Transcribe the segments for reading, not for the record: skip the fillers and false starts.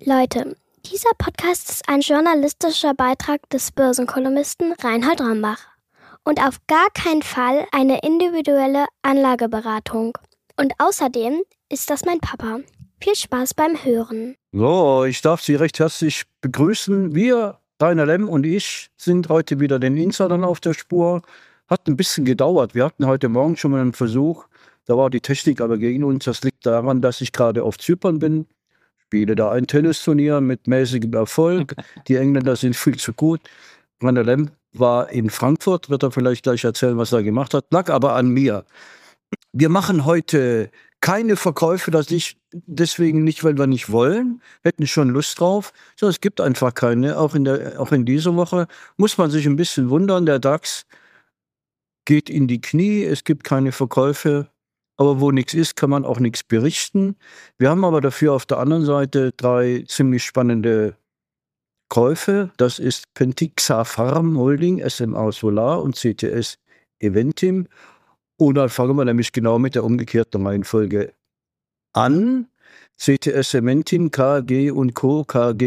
Leute, dieser Podcast ist ein journalistischer Beitrag des Börsenkolumnisten Reinhold Rombach und auf gar keinen Fall eine individuelle Anlageberatung. Und außerdem ist das mein Papa. Viel Spaß beim Hören. So, ich darf Sie recht herzlich begrüßen. Wir, Rainer Lemm und ich, sind heute wieder den Insidern auf der Spur. Hat ein bisschen gedauert. Wir hatten heute Morgen schon mal einen Versuch. Da war die Technik aber gegen uns. Das liegt daran, dass ich gerade auf Zypern bin. Spiele da ein Tennisturnier mit mäßigem Erfolg. Die Engländer sind viel zu gut. Rainer Lemm war in Frankfurt. Wird er vielleicht gleich erzählen, was er gemacht hat. Lag aber an mir. Wir machen heute keine Verkäufe, deswegen nicht, weil wir nicht wollen, hätten schon Lust drauf, sondern es gibt einfach keine. Auch in dieser Woche muss man sich ein bisschen wundern, der DAX geht in die Knie, es gibt keine Verkäufe, aber wo nichts ist, kann man auch nichts berichten. Wir haben aber dafür auf der anderen Seite 3 ziemlich spannende Käufe. Das ist Pentixa Farm Holding, SMA Solar und CTS Eventim. Und dann fangen wir nämlich genau mit der umgekehrten Reihenfolge an. CTS Eventim, KG und Co.,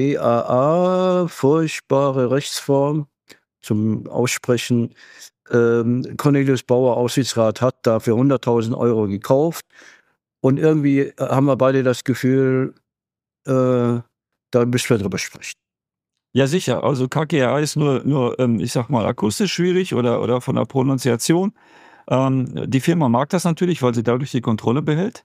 KGaA, furchtbare Rechtsform zum Aussprechen. Cornelius Bauer, Aufsichtsrat, hat da für 100.000 € gekauft. Und irgendwie haben wir beide das Gefühl, da müssen wir drüber sprechen. Ja, sicher. Also KGaA ist nur ich sag mal, akustisch schwierig oder von der Pronunciation. Die Firma mag das natürlich, weil sie dadurch die Kontrolle behält.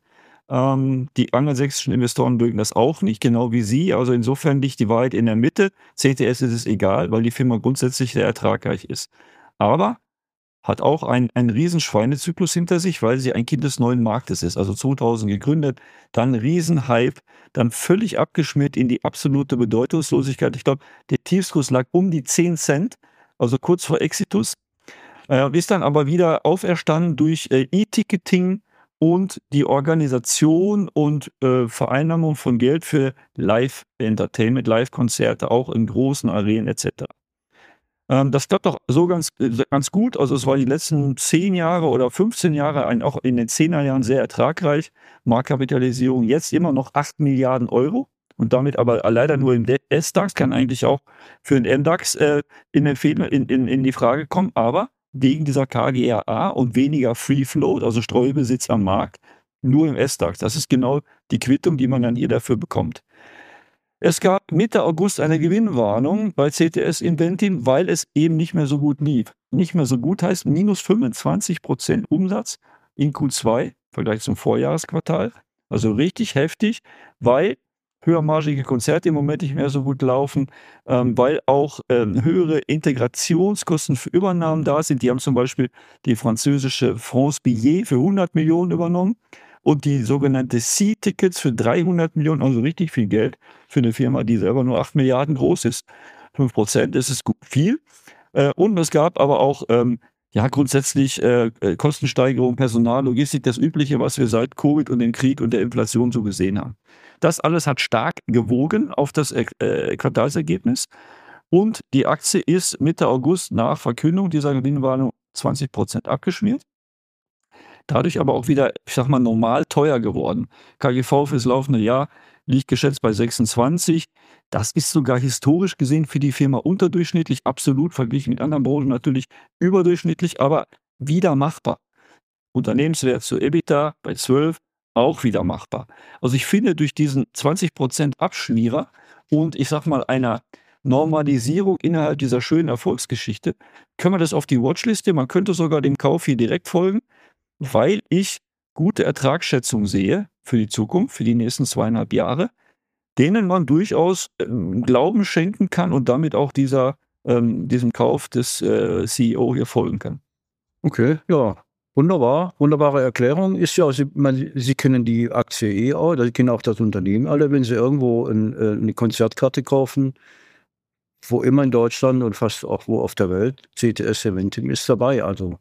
Die angelsächsischen Investoren mögen das auch nicht, genau wie Sie. Also insofern liegt die Wahrheit in der Mitte. CTS ist es egal, weil die Firma grundsätzlich sehr ertragreich ist. Aber hat auch einen riesen Schweinezyklus hinter sich, weil sie ein Kind des neuen Marktes ist. Also 2000 gegründet, dann Riesenhype, dann völlig abgeschmiert in die absolute Bedeutungslosigkeit. Ich glaube, der Tiefskurs lag um die 10 Cent, also kurz vor Exitus. Ist dann aber wieder auferstanden durch E-Ticketing und die Organisation und Vereinnahmung von Geld für Live-Entertainment, Live-Konzerte, auch in großen Arenen etc. Das klappt doch so ganz gut. Also es war die letzten 10 Jahre oder 15 Jahre, auch in den 10er Jahren sehr ertragreich. Marktkapitalisierung jetzt immer noch 8 Milliarden € und damit aber leider nur im S-DAX, kann eigentlich auch für den MDAX in die Frage kommen, aber wegen dieser KGaA und weniger Free Float, also Streubesitz am Markt, nur im S-DAX. Das ist genau die Quittung, die man dann hier dafür bekommt. Es gab Mitte August eine Gewinnwarnung bei CTS Eventim, weil es eben nicht mehr so gut lief. Nicht mehr so gut heißt minus 25% Umsatz in Q2 im Vergleich zum Vorjahresquartal. Also richtig heftig, weil höhermargige Konzerte im Moment nicht mehr so gut laufen, weil auch höhere Integrationskosten für Übernahmen da sind. Die haben zum Beispiel die französische France Billet für 100 Millionen übernommen und die sogenannte C-Tickets für 300 Millionen, also richtig viel Geld für eine Firma, die selber nur 8 Milliarden groß ist. 5%, das ist gut viel. Und es gab aber auch grundsätzlich Kostensteigerung, Personal, Logistik, das Übliche, was wir seit Covid und dem Krieg und der Inflation so gesehen haben. Das alles hat stark gewogen auf das Quartalsergebnis. Und die Aktie ist Mitte August nach Verkündung dieser Gewinnwarnung 20% abgeschmiert. Dadurch aber auch wieder, ich sag mal, normal teuer geworden. KGV fürs laufende Jahr liegt geschätzt bei 26. Das ist sogar historisch gesehen für die Firma unterdurchschnittlich, absolut verglichen mit anderen Branchen natürlich überdurchschnittlich, aber wieder machbar. Unternehmenswert zu EBITDA bei 12, auch wieder machbar. Also ich finde, durch diesen 20% Abschmierer und ich sag mal einer Normalisierung innerhalb dieser schönen Erfolgsgeschichte, können wir das auf die Watchliste, man könnte sogar dem Kauf hier direkt folgen, weil ich gute Ertragsschätzung sehe für die Zukunft, für die nächsten 2,5 Jahre, denen man durchaus Glauben schenken kann und damit auch diesem Kauf des CEO hier folgen kann. Okay, ja, wunderbar, wunderbare Erklärung. Ist ja, Sie kennen die Aktie auch, Sie kennen auch das Unternehmen alle, wenn Sie irgendwo eine Konzertkarte kaufen, wo immer in Deutschland und fast auch wo auf der Welt, CTS Eventim ist dabei, also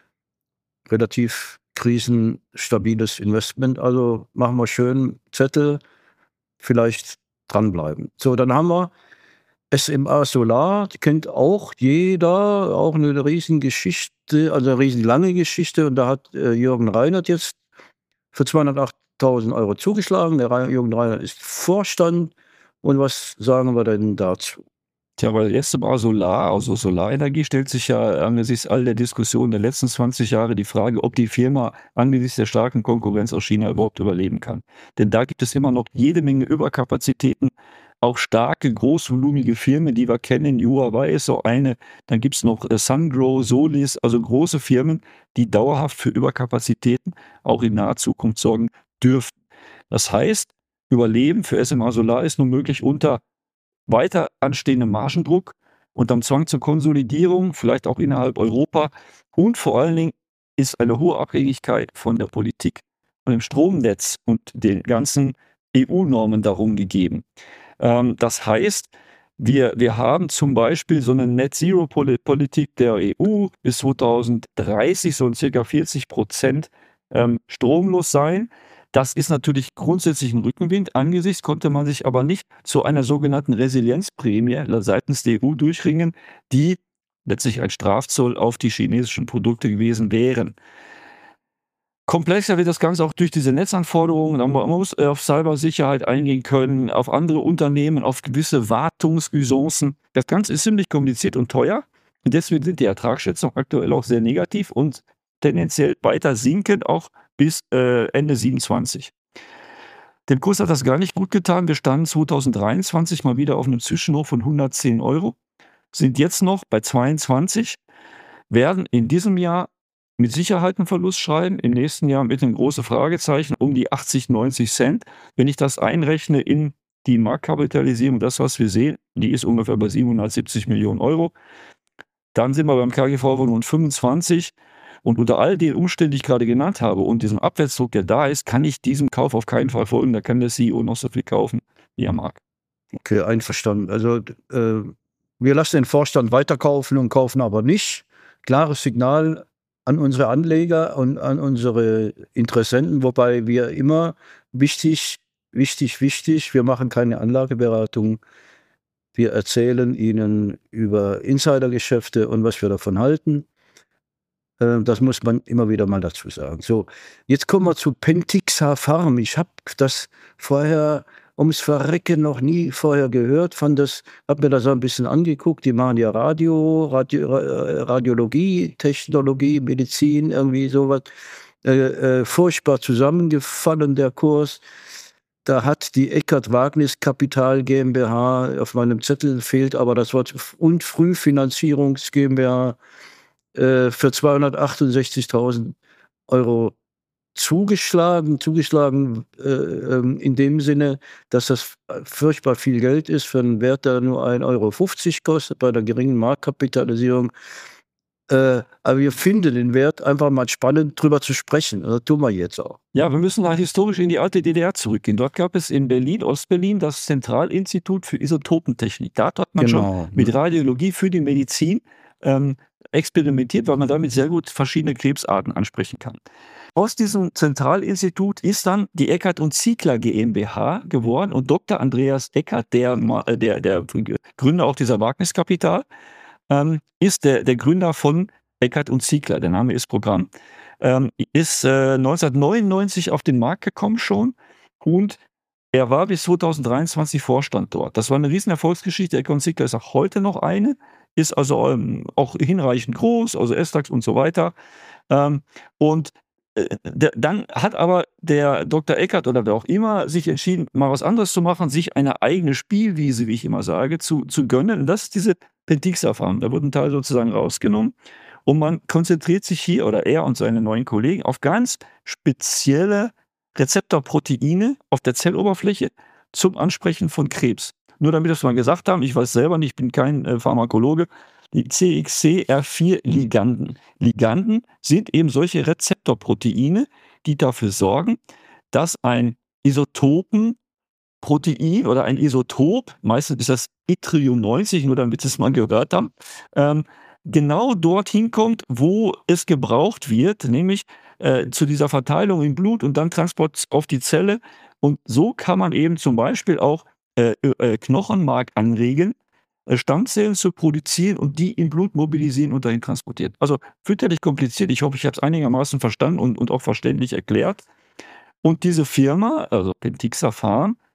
relativ krisenstabiles Investment, also machen wir schön Zettel, vielleicht dranbleiben. So, dann haben wir SMA Solar, die kennt auch jeder, auch eine Riesengeschichte, also eine riesenlange Geschichte, und da hat Jürgen Reinert jetzt für 208.000 € zugeschlagen. Der Jürgen Reinert ist Vorstand Und was sagen wir denn dazu? Tja, weil erst mal Solar, also Solarenergie stellt sich ja angesichts all der Diskussionen der letzten 20 Jahre die Frage, ob die Firma angesichts der starken Konkurrenz aus China überhaupt überleben kann. Denn da gibt es immer noch jede Menge Überkapazitäten, auch starke, großvolumige Firmen, die wir kennen. Huawei ist so eine, dann gibt es noch Sungrow, Solis, also große Firmen, die dauerhaft für Überkapazitäten auch in naher Zukunft sorgen dürften. Das heißt, Überleben für SMA Solar ist nur möglich unter weiter anstehendem Margendruck, unterm Zwang zur Konsolidierung, vielleicht auch innerhalb Europa. Und vor allen Dingen ist eine hohe Abhängigkeit von der Politik, von dem Stromnetz und den ganzen EU-Normen darum gegeben. Das heißt, wir haben zum Beispiel so eine Net-Zero-Politik der EU. Bis 2030 sollen ca. 40% stromlos sein. Das ist natürlich grundsätzlich ein Rückenwind. Angesichts konnte man sich aber nicht zu einer sogenannten Resilienzprämie seitens der EU durchringen, die letztlich ein Strafzoll auf die chinesischen Produkte gewesen wären. Komplexer wird das Ganze auch durch diese Netzanforderungen. Man muss auf Cybersicherheit eingehen können, auf andere Unternehmen, auf gewisse Wartungsusancen. Das Ganze ist ziemlich kompliziert und teuer. Und deswegen sind die Ertragsschätzungen aktuell auch sehr negativ und tendenziell weiter sinkend, auch bis Ende 27. Dem Kurs hat das gar nicht gut getan. Wir standen 2023 mal wieder auf einem Zwischenhoch von 110 €, sind jetzt noch bei 22, werden in diesem Jahr mit Sicherheit einen Verlust schreiben, im nächsten Jahr mit einem großen Fragezeichen um die 80, 90 Cent. Wenn ich das einrechne in die Marktkapitalisierung, das, was wir sehen, die ist ungefähr bei 770 Millionen €. Dann sind wir beim KGV von rund 25. Und unter all den Umständen, die ich gerade genannt habe und diesem Abwärtsdruck, der da ist, kann ich diesem Kauf auf keinen Fall folgen. Da kann der CEO noch so viel kaufen, wie er mag. Okay, einverstanden. Also wir lassen den Vorstand weiterkaufen und kaufen aber nicht. Klares Signal an unsere Anleger und an unsere Interessenten, wobei wir immer wichtig, wir machen keine Anlageberatung. Wir erzählen Ihnen über Insidergeschäfte und was wir davon halten. Das muss man immer wieder mal dazu sagen. So, jetzt kommen wir zu Pentixa Farm. Ich habe das vorher ums Verrecken noch nie vorher gehört, habe mir das so ein bisschen angeguckt. Die machen ja Radiologie, Technologie, Medizin, irgendwie sowas. Furchtbar zusammengefallen, der Kurs. Da hat die Eckert Wagnis Kapital GmbH, auf meinem Zettel fehlt aber das Wort, und Frühfinanzierungs GmbH, für 268.000 € zugeschlagen in dem Sinne, dass das furchtbar viel Geld ist für einen Wert, der nur 1,50 € kostet bei der geringen Marktkapitalisierung. Aber wir finden den Wert einfach mal spannend, drüber zu sprechen. Das tun wir jetzt auch. Ja, wir müssen halt historisch in die alte DDR zurückgehen. Dort gab es in Berlin, Ostberlin, das Zentralinstitut für Isotopentechnik. Da hat man schon mit Radiologie für die Medizin experimentiert, weil man damit sehr gut verschiedene Krebsarten ansprechen kann. Aus diesem Zentralinstitut ist dann die Eckert & Ziegler GmbH geworden und Dr. Andreas Eckert, der Gründer auch dieser Wagniskapital, ist der Gründer von Eckert & Ziegler. Der Name ist Programm. Ist 1999 auf den Markt gekommen schon und er war bis 2023 Vorstand dort. Das war eine riesen Erfolgsgeschichte. Eckert & Ziegler ist auch heute noch eine, ist also auch hinreichend groß, also S-DAX und so weiter. Und dann hat aber der Dr. Eckert oder wer auch immer sich entschieden, mal was anderes zu machen, sich eine eigene Spielwiese, wie ich immer sage, zu gönnen. Und das ist diese Pentixa Farm. Da wird ein Teil sozusagen rausgenommen. Und man konzentriert sich hier, oder er und seine neuen Kollegen, auf ganz spezielle Rezeptorproteine auf der Zelloberfläche zum Ansprechen von Krebs. Nur damit wir es mal gesagt haben, ich weiß selber nicht, ich bin kein Pharmakologe, die CXCR4-Liganden. Liganden sind eben solche Rezeptorproteine, die dafür sorgen, dass ein Isotopenprotein oder ein Isotop, meistens ist das Yttrium 90, nur damit Sie es mal gehört haben, genau dorthin kommt, wo es gebraucht wird, nämlich zu dieser Verteilung im Blut und dann Transport auf die Zelle. Und so kann man eben zum Beispiel auch Knochenmark anregen, Stammzellen zu produzieren und die im Blut mobilisieren und dahin transportieren. Also fürchterlich kompliziert. Ich hoffe, ich habe es einigermaßen verstanden und auch verständlich erklärt. Und diese Firma, also Pentixa Farm,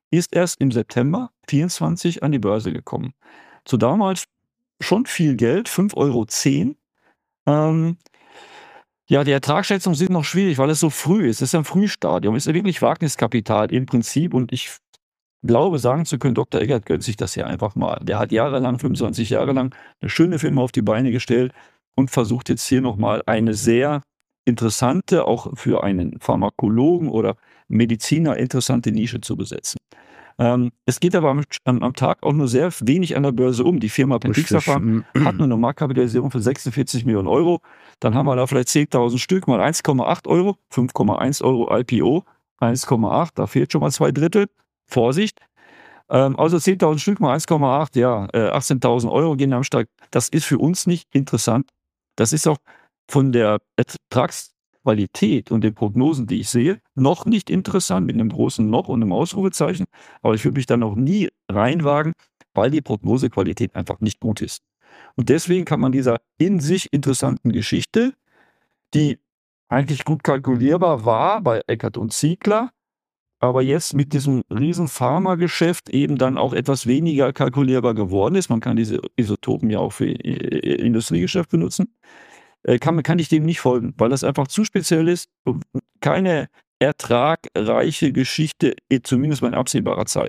ist erst im September 24 an die Börse gekommen. Zu damals schon viel Geld, 5,10 €. Ja, die Ertragsschätzungen sind noch schwierig, weil es so früh ist. Es ist ein Frühstadium, es ist wirklich Wagniskapital im Prinzip. Und ich glaube, sagen zu können, Dr. Eggert gönnt sich das hier einfach mal. Der hat 25 Jahre lang eine schöne Firma auf die Beine gestellt und versucht jetzt hier nochmal eine sehr interessante, auch für einen Pharmakologen oder Mediziner interessante Nische zu besetzen. Es geht aber am Tag auch nur sehr wenig an der Börse um. Die Firma Pentixapharm hat nur eine Marktkapitalisierung von 46 Millionen €. Dann haben wir da vielleicht 10.000 Stück mal 1,8 €, 5,1 € IPO, 1,8, da fehlt schon mal 2/3. Vorsicht. Also 10.000 Stück mal 1,8, ja, 18.000 € gehen am Start. Das ist für uns nicht interessant. Das ist auch von der Ertragsqualität und den Prognosen, die ich sehe, noch nicht interessant, mit einem großen Noch und einem Ausrufezeichen. Aber ich würde mich da noch nie reinwagen, weil die Prognosequalität einfach nicht gut ist. Und deswegen kann man dieser in sich interessanten Geschichte, die eigentlich gut kalkulierbar war bei Eckert & Ziegler, aber jetzt mit diesem riesen Pharmageschäft eben dann auch etwas weniger kalkulierbar geworden ist. Man kann diese Isotopen ja auch für Industriegeschäft benutzen. Kann ich dem nicht folgen, weil das einfach zu speziell ist und keine ertragreiche Geschichte, zumindest mal in absehbarer Zeit.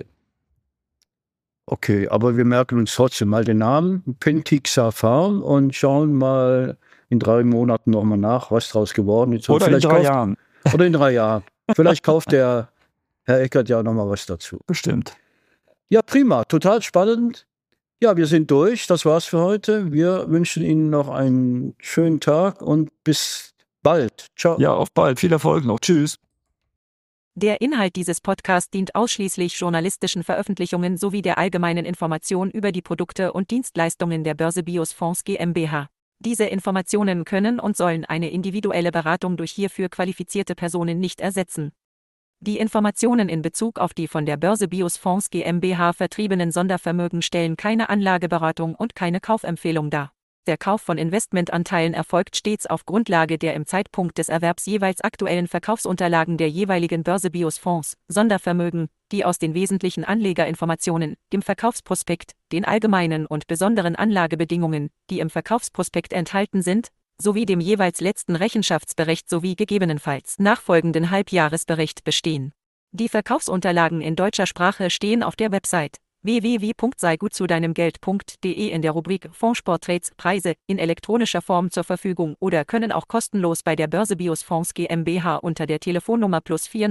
Okay, aber wir merken uns trotzdem mal den Namen Pentixapharm und schauen mal in 3 Monaten nochmal nach, was draus geworden ist. Oder in 3 Jahren. Oder in 3 Jahren. Vielleicht kauft der Herr Eckert ja nochmal was dazu. Bestimmt. Ja, prima, total spannend. Ja, wir sind durch. Das war's für heute. Wir wünschen Ihnen noch einen schönen Tag und bis bald. Ciao. Ja, auf bald. Viel Erfolg noch. Tschüss. Der Inhalt dieses Podcasts dient ausschließlich journalistischen Veröffentlichungen sowie der allgemeinen Information über die Produkte und Dienstleistungen der Börse Biosfonds GmbH. Diese Informationen können und sollen eine individuelle Beratung durch hierfür qualifizierte Personen nicht ersetzen. Die Informationen in Bezug auf die von der Börse Biosfonds GmbH vertriebenen Sondervermögen stellen keine Anlageberatung und keine Kaufempfehlung dar. Der Kauf von Investmentanteilen erfolgt stets auf Grundlage der im Zeitpunkt des Erwerbs jeweils aktuellen Verkaufsunterlagen der jeweiligen Börse Biosfonds, Sondervermögen, die aus den wesentlichen Anlegerinformationen, dem Verkaufsprospekt, den allgemeinen und besonderen Anlagebedingungen, die im Verkaufsprospekt enthalten sind, sowie dem jeweils letzten Rechenschaftsbericht sowie gegebenenfalls nachfolgenden Halbjahresbericht bestehen. Die Verkaufsunterlagen in deutscher Sprache stehen auf der Website www.seigutzudeinemgeld.de in der Rubrik Fondsporträts Preise in elektronischer Form zur Verfügung oder können auch kostenlos bei der Börse Biosfonds GmbH unter der Telefonnummer +4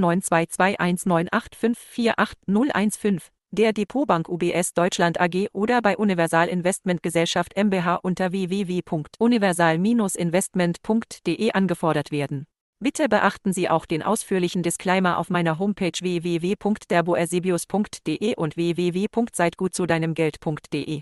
9221985488015 der Depotbank UBS Deutschland AG oder bei Universal Investment Gesellschaft mbH unter www.universal-investment.de angefordert werden. Bitte beachten Sie auch den ausführlichen Disclaimer auf meiner Homepage www.derboersebius.de und www.seitgutzudeinemgeld.de.